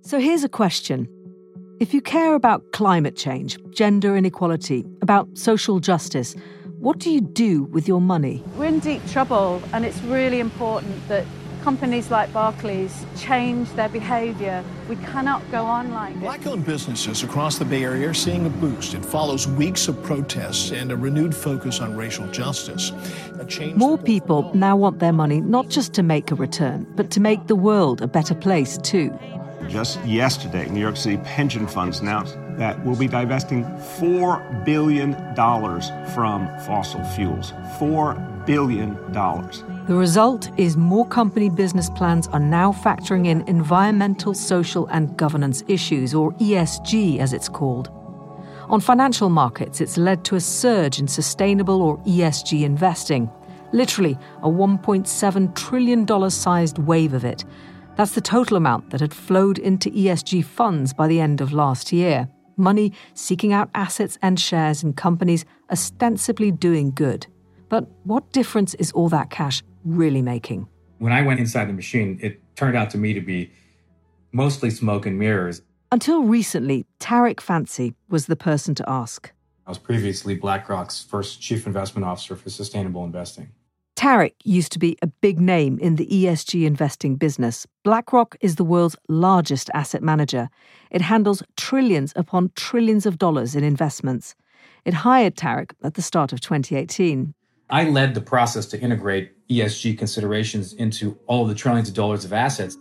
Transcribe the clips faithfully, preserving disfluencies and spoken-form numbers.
So here's a question. If you care about climate change, gender inequality, about social justice, what do you do with your money? We're in deep trouble, and it's really important that companies like Barclays change their behaviour. We cannot go on like this. Black-owned businesses across the Bay Area are seeing a boost. It follows weeks of protests and a renewed focus on racial justice. More people now want their money not just to make a return, but to make the world a better place too. Just yesterday, New York City pension funds announced that we'll be divesting four billion dollars from fossil fuels. four billion dollars. The result is more company business plans are now factoring in environmental, social and governance issues, or E S G as it's called. On financial markets, it's led to a surge in sustainable or E S G investing. Literally a one point seven trillion dollars sized wave of it. That's the total amount that had flowed into E S G funds by the end of last year. Money seeking out assets and shares in companies ostensibly doing good. But what difference is all that cash really making? When I went inside the machine, it turned out to me to be mostly smoke and mirrors. Until recently, Tariq Fancy was the person to ask. I was previously BlackRock's first chief investment officer for sustainable investing. Tariq used to be a big name in the E S G investing business. BlackRock is the world's largest asset manager. It handles trillions upon trillions of dollars in investments. It hired Tariq at the start of twenty eighteen. I led the process to integrate E S G considerations into all of the trillions of dollars of assets.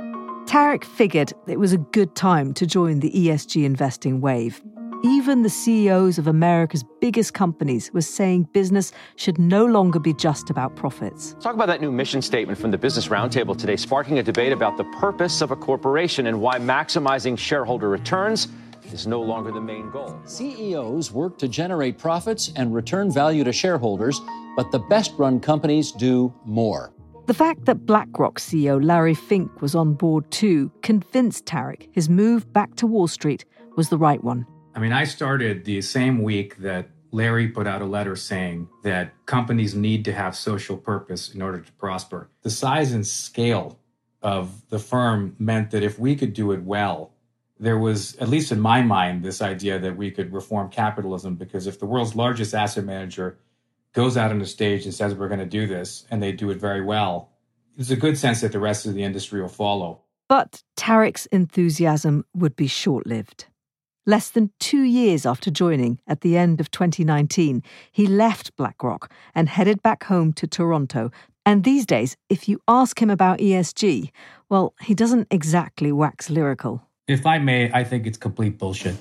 Tariq figured it was a good time to join the E S G investing wave. Even the C E Os of America's biggest companies were saying business should no longer be just about profits. Talk about that new mission statement from the Business Roundtable today, sparking a debate about the purpose of a corporation and why maximizing shareholder returns is no longer the main goal. C E Os work to generate profits and return value to shareholders, but the best-run companies do more. The fact that BlackRock C E O Larry Fink was on board too convinced Tariq his move back to Wall Street was the right one. I mean, I started the same week that Larry put out a letter saying that companies need to have social purpose in order to prosper. The size and scale of the firm meant that if we could do it well, there was, at least in my mind, this idea that we could reform capitalism, because if the world's largest asset manager goes out on the stage and says we're going to do this, and they do it very well, there's a good sense that the rest of the industry will follow. But Tariq's enthusiasm would be short-lived. Less than two years after joining, at the end of twenty nineteen, he left BlackRock and headed back home to Toronto. And these days, if you ask him about E S G, well, he doesn't exactly wax lyrical. If I may, I think it's complete bullshit.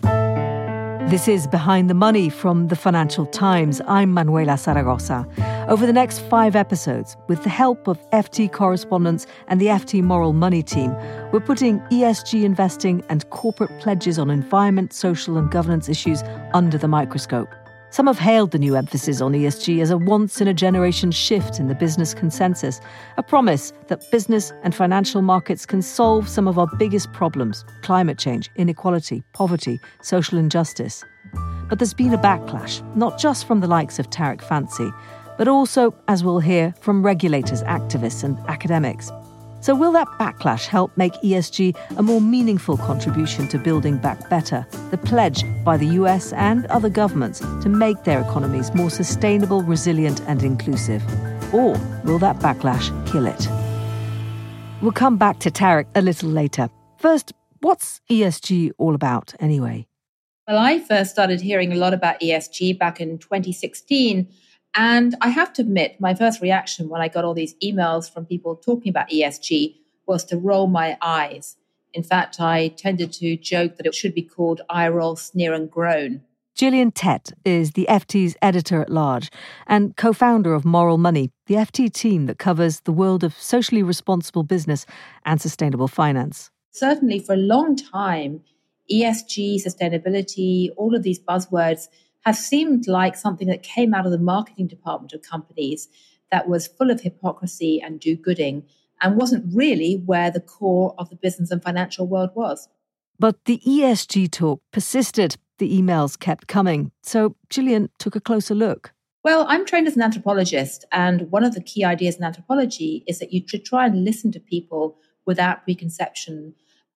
This is Behind the Money from the Financial Times. I'm Manuela Zaragoza. Over the next five episodes, with the help of F T correspondents and the F T Moral Money team, we're putting E S G investing and corporate pledges on environment, social and governance issues under the microscope. Some have hailed the new emphasis on E S G as a once-in-a-generation shift in the business consensus, a promise that business and financial markets can solve some of our biggest problems: climate change, inequality, poverty, social injustice. But there's been a backlash, not just from the likes of Tariq Fancy, but also, as we'll hear, from regulators, activists and academics. So will that backlash help make E S G a more meaningful contribution to building back better, the pledge by the U S and other governments to make their economies more sustainable, resilient and inclusive? Or will that backlash kill it? We'll come back to Tariq a little later. First, what's E S G all about anyway? Well, I first started hearing a lot about E S G back in twenty sixteen. And I have to admit, my first reaction when I got all these emails from people talking about E S G was to roll my eyes. In fact, I tended to joke that it should be called eye roll, sneer and groan. Gillian Tett is the F T's editor-at-large and co-founder of Moral Money, the F T team that covers the world of socially responsible business and sustainable finance. Certainly for a long time, E S G, sustainability, all of these buzzwords have seemed like something that came out of the marketing department of companies that was full of hypocrisy and do-gooding and wasn't really where the core of the business and financial world was. But the E S G talk persisted. The emails kept coming. So Gillian took a closer look. Well, I'm trained as an anthropologist, and one of the key ideas in anthropology is that you should try and listen to people without preconception.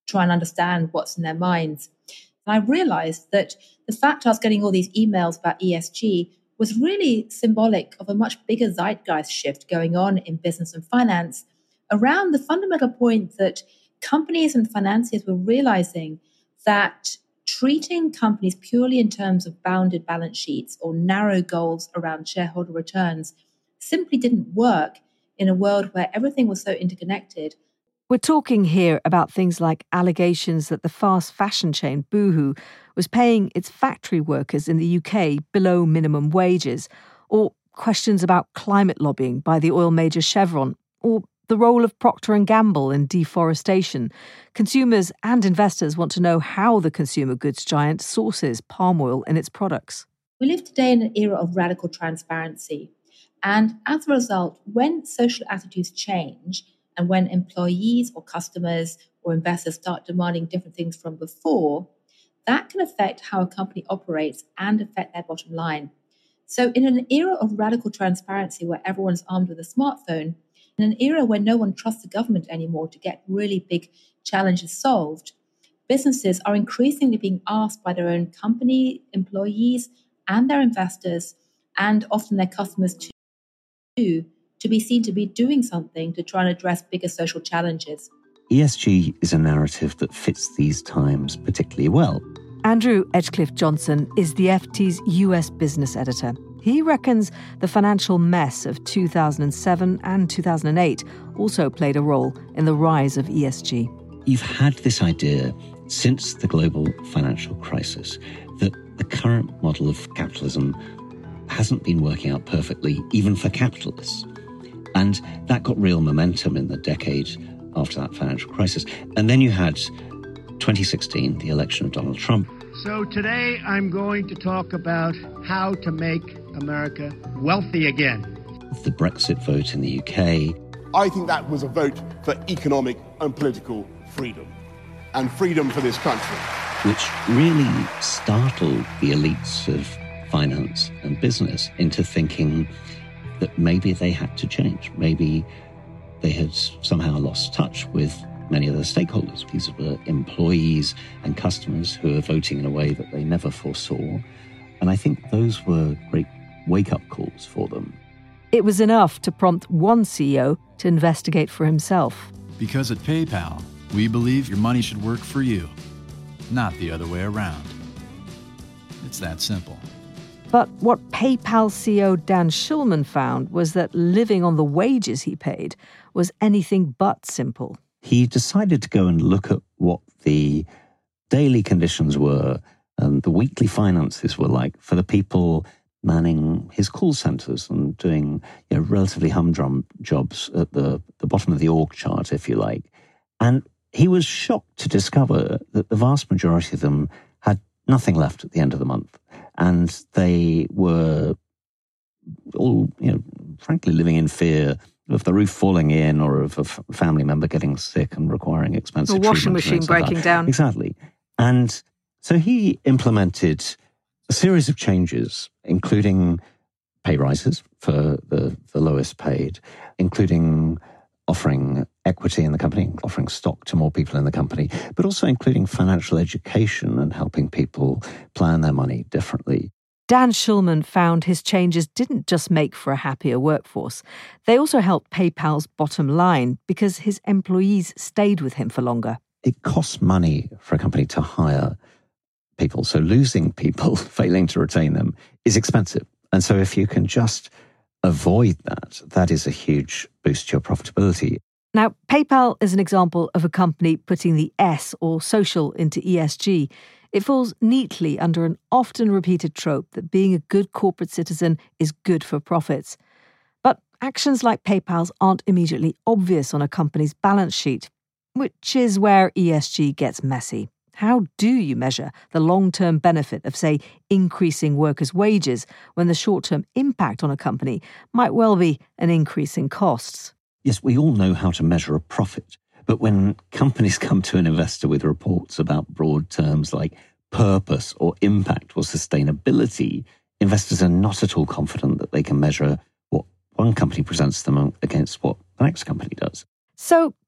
try and understand what's in their minds. And I realized that the fact I was getting all these emails about E S G was really symbolic of a much bigger zeitgeist shift going on in business and finance around the fundamental point that companies and financiers were realizing that treating companies purely in terms of bounded balance sheets or narrow goals around shareholder returns simply didn't work in a world where everything was so interconnected. We're talking here about things like allegations that the fast fashion chain Boohoo was paying its factory workers in the U K below minimum wages, or questions about climate lobbying by the oil major Chevron, or the role of Procter and Gamble in deforestation. Consumers and investors want to know how the consumer goods giant sources palm oil in its products. We live today in an era of radical transparency. And as a result, when social attitudes change and when employees or customers or investors start demanding different things from before, that can affect how a company operates and affect their bottom line. So in an era of radical transparency where everyone's armed with a smartphone, in an era where no one trusts the government anymore to get really big challenges solved, businesses are increasingly being asked by their own company, employees, and their investors, and often their customers too, to be seen to be doing something to try and address bigger social challenges. E S G is a narrative that fits these times particularly well. Andrew Edgecliffe-Johnson is the F T's U S business editor. He reckons the financial mess of two thousand seven and two thousand eight also played a role in the rise of E S G. You've had this idea since the global financial crisis that the current model of capitalism hasn't been working out perfectly, even for capitalists. And that got real momentum in the decade after that financial crisis. And then you had twenty sixteen, the election of Donald Trump. So today I'm going to talk about how to make America wealthy again. The Brexit vote in the U K. I think that was a vote for economic and political freedom, and freedom for this country. Which really startled the elites of finance and business into thinking that maybe they had to change. Maybe they had somehow lost touch with many of the stakeholders. These were employees and customers who were voting in a way that they never foresaw. And I think those were great wake-up calls for them. It was enough to prompt one C E O to investigate for himself. Because at PayPal, we believe your money should work for you, not the other way around. It's that simple. But what PayPal C E O Dan Schulman found was that living on the wages he paid was anything but simple. He decided to go and look at what the daily conditions were and the weekly finances were like for the people manning his call centers and doing, you know, relatively humdrum jobs at the, the bottom of the org chart, if you like. And he was shocked to discover that the vast majority of them had nothing left at the end of the month. And they were all, you know, frankly living in fear of the roof falling in or of a f- family member getting sick and requiring expensive treatment. The washing machine breaking like down. Exactly. And so he implemented a series of changes, including pay rises for the, the lowest paid, including offering equity in the company, offering stock to more people in the company, but also including financial education and helping people plan their money differently. Dan Schulman found his changes didn't just make for a happier workforce. They also helped PayPal's bottom line because his employees stayed with him for longer. It costs money for a company to hire people. So losing people, failing to retain them, is expensive. And so if you can just avoid that, that is a huge boost to your profitability. Now, PayPal is an example of a company putting the S or social into E S G. It falls neatly under an often repeated trope that being a good corporate citizen is good for profits. But actions like PayPal's aren't immediately obvious on a company's balance sheet, which is where E S G gets messy. How do you measure the long-term benefit of, say, increasing workers' wages when the short-term impact on a company might well be an increase in costs? Yes, we all know how to measure a profit. But when companies come to an investor with reports about broad terms like purpose or impact or sustainability, investors are not at all confident that they can measure what one company presents them against what the next company does. So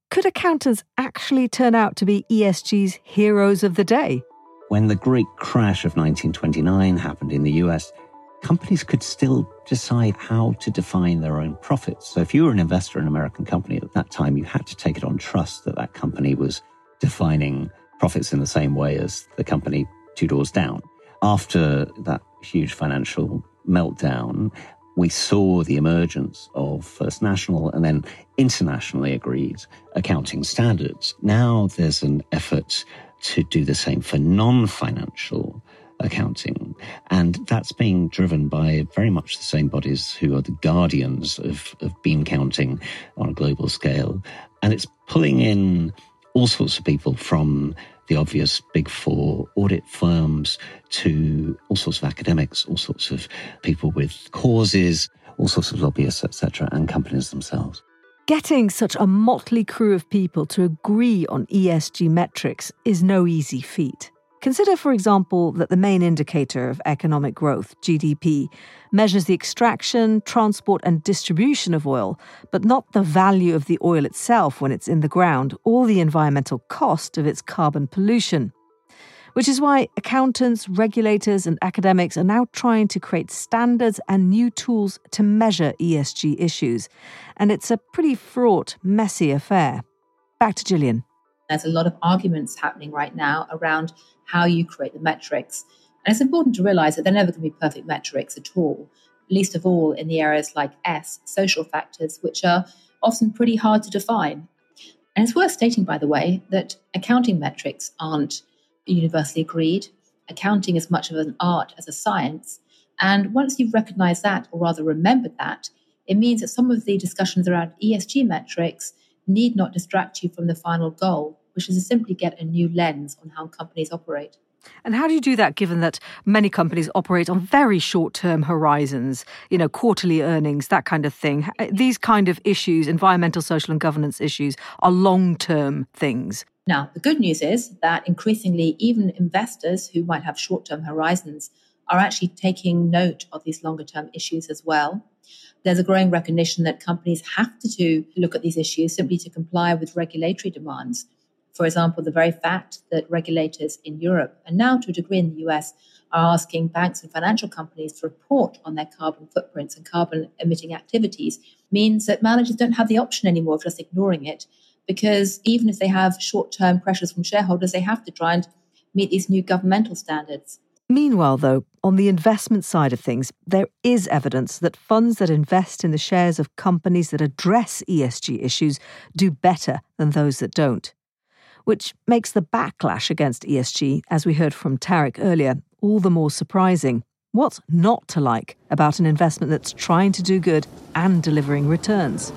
Could accountants actually turn out to be E S G's heroes of the day? When the great crash of nineteen twenty-nine happened in the U S, companies could still decide how to define their own profits. So if you were an investor in an American company at that time, you had to take it on trust that that company was defining profits in the same way as the company two doors down. After that huge financial meltdown, we saw the emergence of First National and then internationally agreed accounting standards. Now there's an effort to do the same for non-financial accounting. And that's being driven by very much the same bodies who are the guardians of, of bean counting on a global scale. And it's pulling in all sorts of people from the obvious big four audit firms to all sorts of academics, all sorts of people with causes, all sorts of lobbyists, et cetera, and companies themselves. Getting such a motley crew of people to agree on E S G metrics is no easy feat. Consider, for example, that the main indicator of economic growth, G D P, measures the extraction, transport and distribution of oil, but not the value of the oil itself when it's in the ground or the environmental cost of its carbon pollution. Which is why accountants, regulators and academics are now trying to create standards and new tools to measure E S G issues. And it's a pretty fraught, messy affair. Back to Gillian. There's a lot of arguments happening right now around how you create the metrics. And it's important to realise that they're never going to be perfect metrics at all, least of all in the areas like S, social factors, which are often pretty hard to define. And it's worth stating, by the way, that accounting metrics aren't universally agreed. Accounting is much of an art as a science. And once you've recognised that, or rather remembered that, it means that some of the discussions around E S G metrics need not distract you from the final goal, which is to simply get a new lens on how companies operate. And how do you do that, given that many companies operate on very short-term horizons, you know, quarterly earnings, that kind of thing? These kind of issues, environmental, social and governance issues, are long-term things. Now, the good news is that increasingly even investors who might have short-term horizons are actually taking note of these longer-term issues as well. There's a growing recognition that companies have to, to look at these issues simply to comply with regulatory demands. For example, the very fact that regulators in Europe, and now to a degree in the U S, are asking banks and financial companies to report on their carbon footprints and carbon emitting activities means that managers don't have the option anymore of just ignoring it, because even if they have short-term pressures from shareholders, they have to try and meet these new governmental standards. Meanwhile, though, on the investment side of things, there is evidence that funds that invest in the shares of companies that address E S G issues do better than those that don't. Which makes the backlash against E S G, as we heard from Tarek earlier, all the more surprising. What's not to like about an investment that's trying to do good and delivering returns?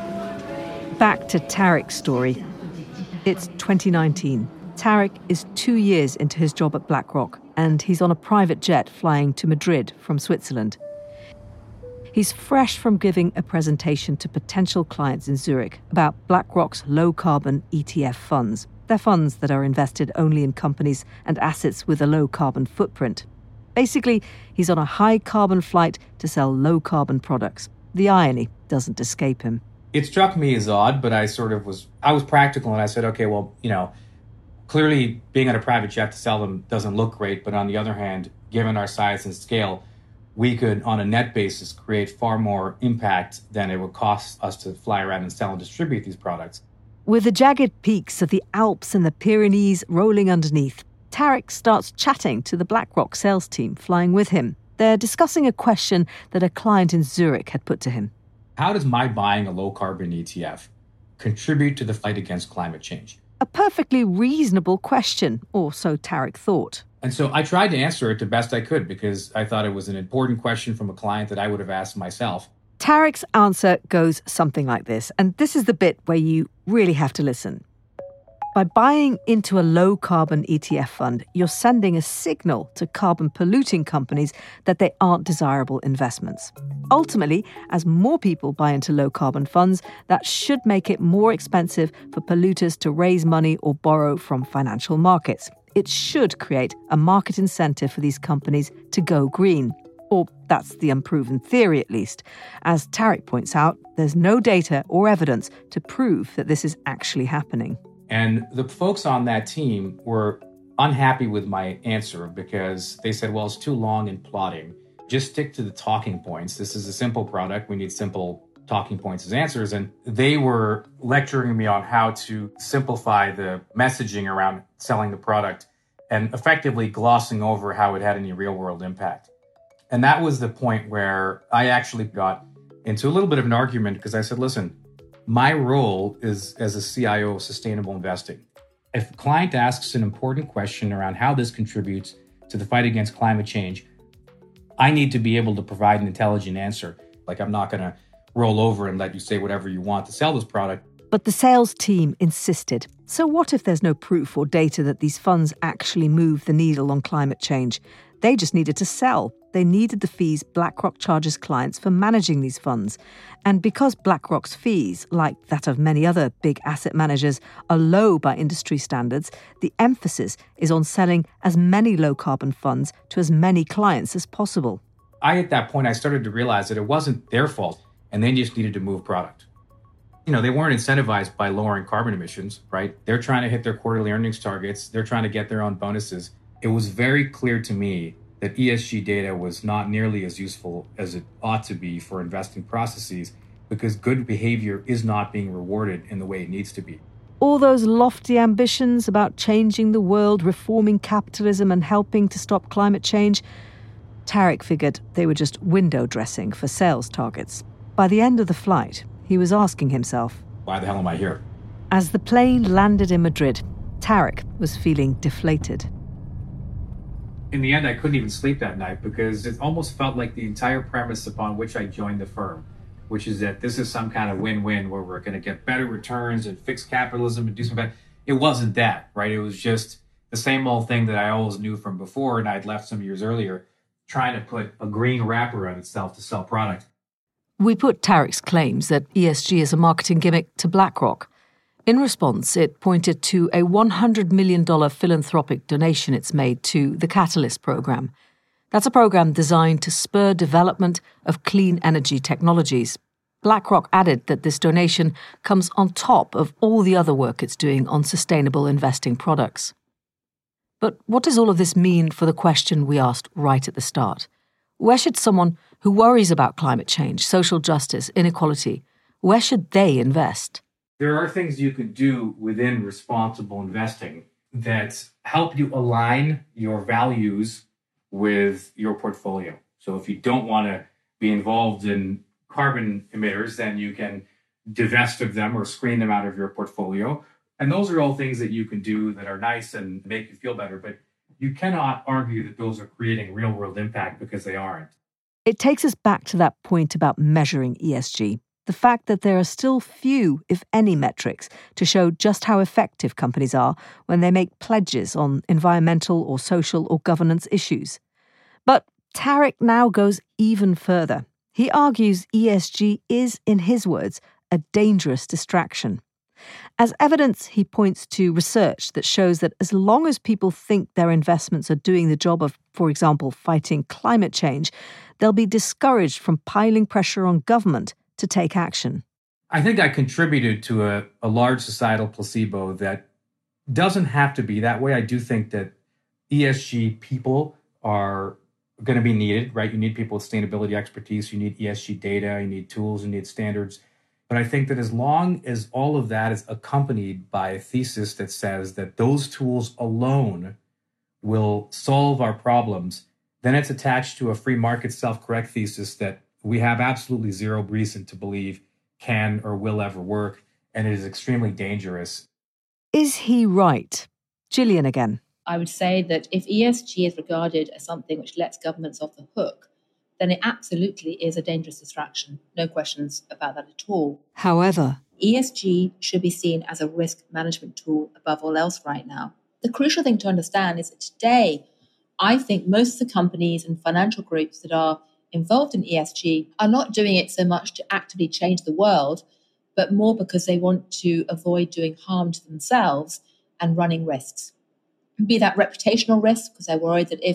Back to Tarek's story. It's twenty nineteen. Tarek is two years into his job at BlackRock, and he's on a private jet flying to Madrid from Switzerland. He's fresh from giving a presentation to potential clients in Zurich about BlackRock's low-carbon E T F funds. They're funds that are invested only in companies and assets with a low-carbon footprint. Basically, he's on a high-carbon flight to sell low-carbon products. The irony doesn't escape him. It struck me as odd, but I sort of was, I was practical and I said, okay, well, you know, clearly being on a private jet to sell them doesn't look great. But on the other hand, given our size and scale, we could, on a net basis, create far more impact than it would cost us to fly around and sell and distribute these products. With the jagged peaks of the Alps and the Pyrenees rolling underneath, Tarek starts chatting to the BlackRock sales team flying with him. They're discussing a question that a client in Zurich had put to him. How does my buying a low-carbon E T F contribute to the fight against climate change? A perfectly reasonable question, or so Tarek thought. And so I tried to answer it the best I could because I thought it was an important question from a client that I would have asked myself. Tarek's answer goes something like this, and this is the bit where you really have to listen. By buying into a low-carbon E T F fund, you're sending a signal to carbon-polluting companies that they aren't desirable investments. Ultimately, as more people buy into low-carbon funds, that should make it more expensive for polluters to raise money or borrow from financial markets. It should create a market incentive for these companies to go green. Or that's the unproven theory, at least. As Tarek points out, there's no data or evidence to prove that this is actually happening. And the folks on that team were unhappy with my answer because they said, well, it's too long in plotting. Just stick to the talking points. This is a simple product. We need simple talking points as answers. And they were lecturing me on how to simplify the messaging around selling the product and effectively glossing over how it had any real world impact. And that was the point where I actually got into a little bit of an argument because I said, listen, my role is as a C I O of sustainable investing. If a client asks an important question around how this contributes to the fight against climate change, I need to be able to provide an intelligent answer. Like, I'm not going to roll over and let you say whatever you want to sell this product. But the sales team insisted. So what if there's no proof or data that these funds actually move the needle on climate change? They just needed to sell. They needed the fees BlackRock charges clients for managing these funds. And because BlackRock's fees, like that of many other big asset managers, are low by industry standards, the emphasis is on selling as many low-carbon funds to as many clients as possible. I, at that point, I started to realize that it wasn't their fault, and they just needed to move product. You know, they weren't incentivized by lowering carbon emissions, right? They're trying to hit their quarterly earnings targets. They're trying to get their own bonuses. It was very clear to me that E S G data was not nearly as useful as it ought to be for investing processes because good behavior is not being rewarded in the way it needs to be. All those lofty ambitions about changing the world, reforming capitalism and helping to stop climate change, Tarek figured they were just window dressing for sales targets. By the end of the flight, he was asking himself, why the hell am I here? As the plane landed in Madrid, Tarek was feeling deflated. In the end, I couldn't even sleep that night because it almost felt like the entire premise upon which I joined the firm, which is that this is some kind of win-win where we're going to get better returns and fix capitalism and do some better. It wasn't that, right? It was just the same old thing that I always knew from before, and I'd left some years earlier, trying to put a green wrapper on itself to sell product. We put Tarek's claims that E S G is a marketing gimmick to BlackRock. In response, it pointed to a one hundred million dollars philanthropic donation it's made to the Catalyst program. That's a program designed to spur development of clean energy technologies. BlackRock added that this donation comes on top of all the other work it's doing on sustainable investing products. But what does all of this mean for the question we asked right at the start? Where should someone who worries about climate change, social justice, inequality, where should they invest? There are things you can do within responsible investing that help you align your values with your portfolio. So if you don't want to be involved in carbon emitters, then you can divest of them or screen them out of your portfolio. And those are all things that you can do that are nice and make you feel better. But you cannot argue that those are creating real world impact because they aren't. It takes us back to that point about measuring E S G. The fact that there are still few, if any, metrics to show just how effective companies are when they make pledges on environmental or social or governance issues. But Tarek now goes even further. He argues E S G is, in his words, a dangerous distraction. As evidence, he points to research that shows that as long as people think their investments are doing the job of, for example, fighting climate change, they'll be discouraged from piling pressure on government to take action. I think I contributed to a, a large societal placebo that doesn't have to be that way. I do think that E S G people are going to be needed, right? You need people with sustainability expertise. You need E S G data. You need tools. You need standards. But I think that as long as all of that is accompanied by a thesis that says that those tools alone will solve our problems, then it's attached to a free market self-correct thesis that we have absolutely zero reason to believe can or will ever work, and it is extremely dangerous. Is he right? Gillian again. I would say that if E S G is regarded as something which lets governments off the hook, then it absolutely is a dangerous distraction. No questions about that at all. However, E S G should be seen as a risk management tool above all else right now. The crucial thing to understand is that today, I think most of the companies and financial groups that are involved in E S G are not doing it so much to actively change the world, but more because they want to avoid doing harm to themselves and running risks. Be that reputational risk, because they're worried that if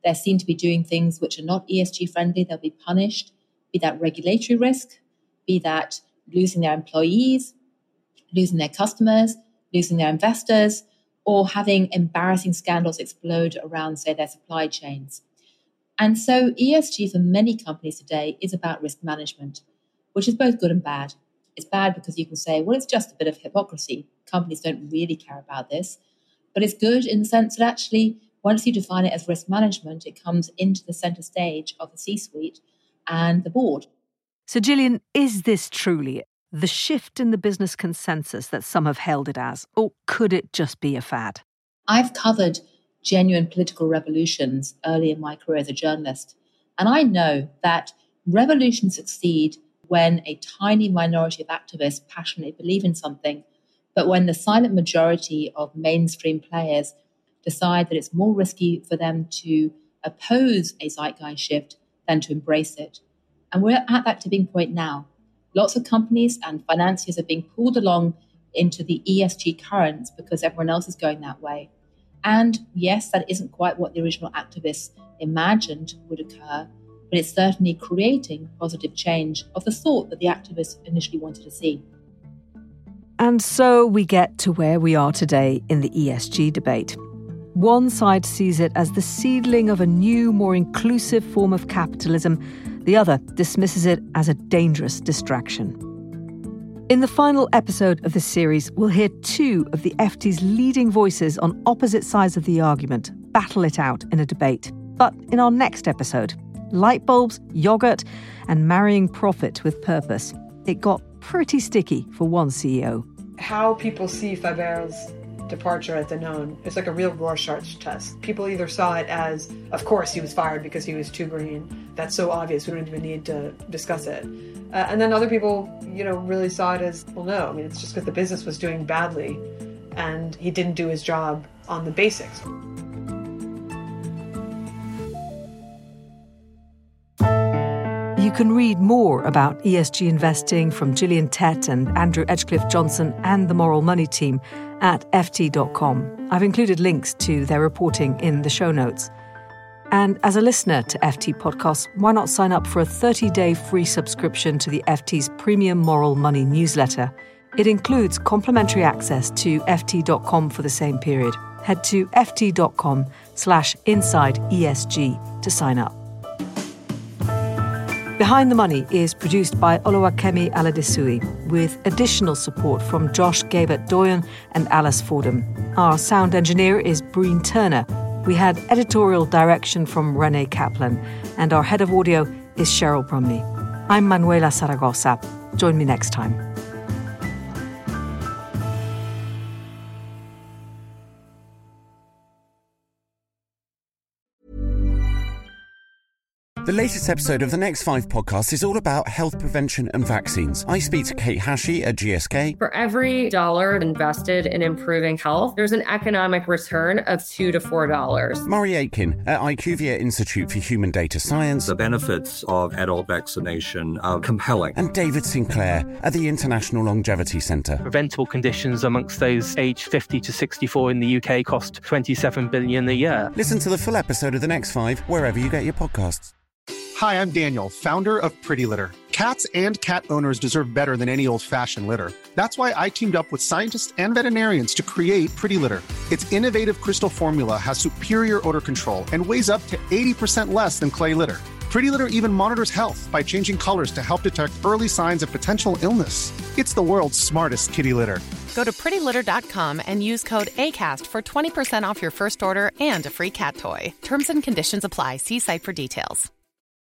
they're seen to be doing things which are not E S G friendly, they'll be punished, be that regulatory risk, be that losing their employees, losing their customers, losing their investors, or having embarrassing scandals explode around, say, their supply chains. And so E S G for many companies today is about risk management, which is both good and bad. It's bad because you can say, well, it's just a bit of hypocrisy. Companies don't really care about this. But it's good in the sense that actually, once you define it as risk management, it comes into the center stage of the C-suite and the board. So, Gillian, is this truly the shift in the business consensus that some have hailed it as, or could it just be a fad? I've covered genuine political revolutions early in my career as a journalist, and I know that revolutions succeed when a tiny minority of activists passionately believe in something, but when the silent majority of mainstream players decide that it's more risky for them to oppose a zeitgeist shift than to embrace it. And we're at that tipping point now. Lots of companies and financiers are being pulled along into the E S G currents because everyone else is going that way. And yes, that isn't quite what the original activists imagined would occur, but it's certainly creating positive change of the sort that the activists initially wanted to see. And so we get to where we are today in the E S G debate. One side sees it as the seedling of a new, more inclusive form of capitalism. The other dismisses it as a dangerous distraction. In the final episode of this series, we'll hear two of the F T's leading voices on opposite sides of the argument battle it out in a debate. But in our next episode, light bulbs, yogurt, and marrying profit with purpose, it got pretty sticky for one C E O. How people see Faber's departure at Danone is like a real Rorschach test. People either saw it as, of course, he was fired because he was too green. That's so obvious, we don't even need to discuss it. Uh, and then other people, you know, really saw it as, well, no, I mean, it's just because the business was doing badly and he didn't do his job on the basics. You can read more about E S G investing from Gillian Tett and Andrew Edgecliffe-Johnson and the Moral Money team at F T dot com. I've included links to their reporting in the show notes. And as a listener to F T Podcasts, why not sign up for a thirty-day free subscription to the F T's premium Moral Money newsletter? It includes complimentary access to F T dot com for the same period. Head to F T dot com slash inside E S G to sign up. Behind the Money is produced by Oluwakemi Aladisui, with additional support from Josh Gabert-Doyen and Alice Fordham. Our sound engineer is Breen Turner. We had editorial direction from Renee Kaplan, and our head of audio is Cheryl Brumley. I'm Manuela Zaragoza. Join me next time. The latest episode of The Next Five podcast is all about health prevention and vaccines. I speak to Kate Hashi at G S K. For every dollar invested in improving health, there's an economic return of two to four dollars. Murray Aitken at IQVIA Institute for Human Data Science. The benefits of adult vaccination are compelling. And David Sinclair at the International Longevity Centre. Preventable conditions amongst those aged fifty to sixty-four in the U K cost twenty-seven billion dollars a year. Listen to the full episode of The Next Five wherever you get your podcasts. Hi, I'm Daniel, founder of Pretty Litter. Cats and cat owners deserve better than any old-fashioned litter. That's why I teamed up with scientists and veterinarians to create Pretty Litter. Its innovative crystal formula has superior odor control and weighs up to eighty percent less than clay litter. Pretty Litter even monitors health by changing colors to help detect early signs of potential illness. It's the world's smartest kitty litter. Go to pretty litter dot com and use code ACAST for twenty percent off your first order and a free cat toy. Terms and conditions apply. See site for details.